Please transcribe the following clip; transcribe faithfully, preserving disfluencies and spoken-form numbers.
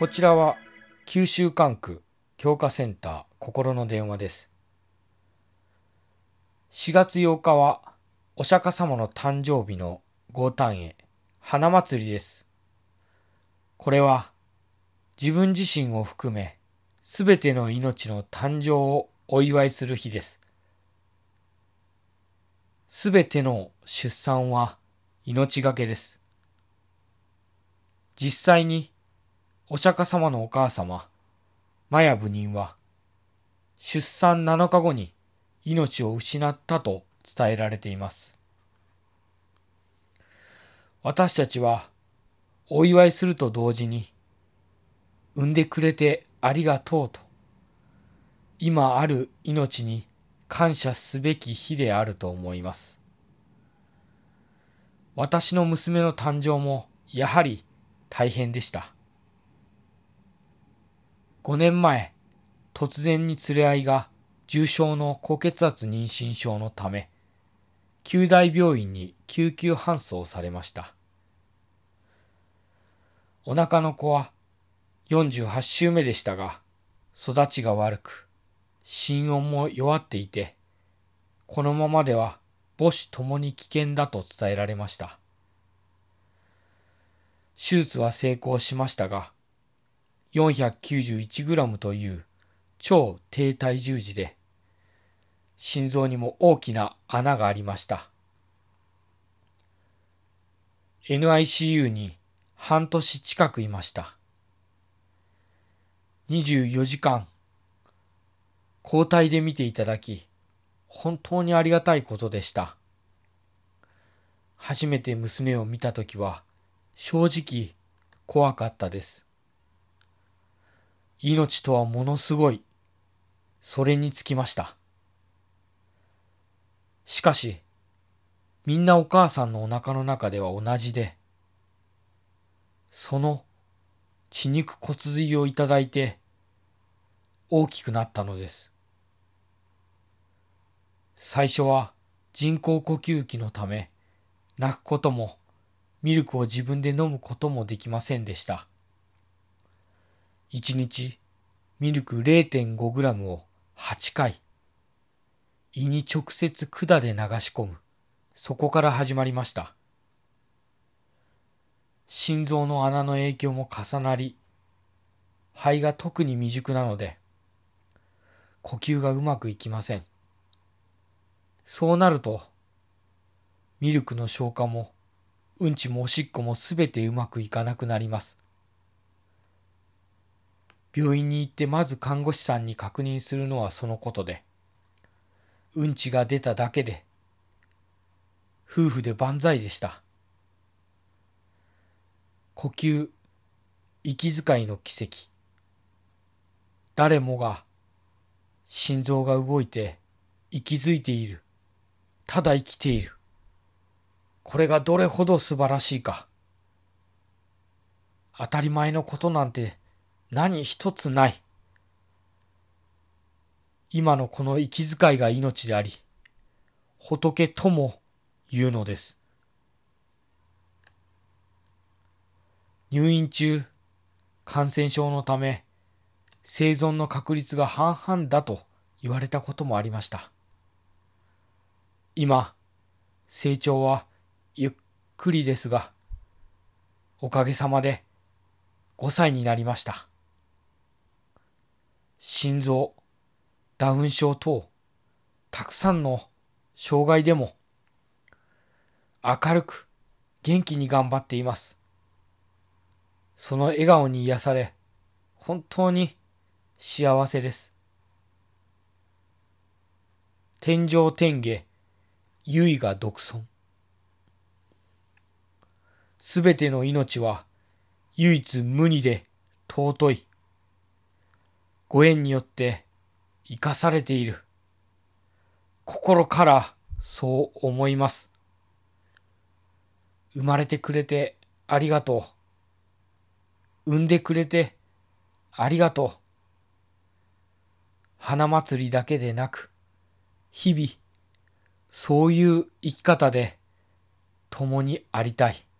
こちらは九州管区教化センター心の電話です。しがつようかはお釈迦様の誕生日の豪誕会花祭りです。これは自分自身を含めすべての命の誕生をお祝いする日です。すべての出産は命がけです。実際にお釈迦様のお母様マヤ部人は出産なのかごに命を失ったと伝えられています。私たちはお祝いすると同時に産んでくれてありがとうと今ある命に感謝すべき日であると思います。私の娘の誕生もやはり大変でした。ごねんまえ、突然に連れ合いが重症の高血圧妊娠症のため、九大病院に救急搬送されました。お腹の子はよんじゅうはち週目でしたが、育ちが悪く、心音も弱っていて、このままでは母子ともに危険だと伝えられました。手術は成功しましたが、よんひゃくきゅうじゅういちグラム という超低体重児で、心臓にも大きな穴がありました。エヌアイシーユー に半年近くいました。にじゅうよじかん交代で見ていただき、本当にありがたいことでした。初めて娘を見たときは、正直怖かったです。命とはものすごい、それにつきました。しかし、みんなお母さんのお腹の中では同じで、その血肉骨髄をいただいて大きくなったのです。最初は人工呼吸器のため泣くこともミルクを自分で飲むこともできませんでした。いちにちミルク れいてんごグラム をはちかい胃に直接管で流し込む、そこから始まりました。心臓の穴の影響も重なり、肺が特に未熟なので呼吸がうまくいきません。そうなるとミルクの消化もうんちもおしっこもすべてうまくいかなくなります。病院に行ってまず看護師さんに確認するのはそのことで、うんちが出ただけで夫婦で万歳でした。呼吸、息遣いの奇跡。誰もが心臓が動いて息づいている。ただ生きている。これがどれほど素晴らしいか。当たり前のことなんて何一つない。今のこの息遣いが命であり、仏とも言うのです。入院中、感染症のため生存の確率が半々だと言われたこともありました。今、成長はゆっくりですが、おかげさまでごさいになりました。心臓、ダウン症等、たくさんの障害でも明るく元気に頑張っています。その笑顔に癒され、本当に幸せです。天上天下、唯我独尊。すべての命は唯一無二で尊い。ご縁によって生かされている。心からそう思います。生まれてくれてありがとう。産んでくれてありがとう。花祭りだけでなく、日々そういう生き方で共にありたい。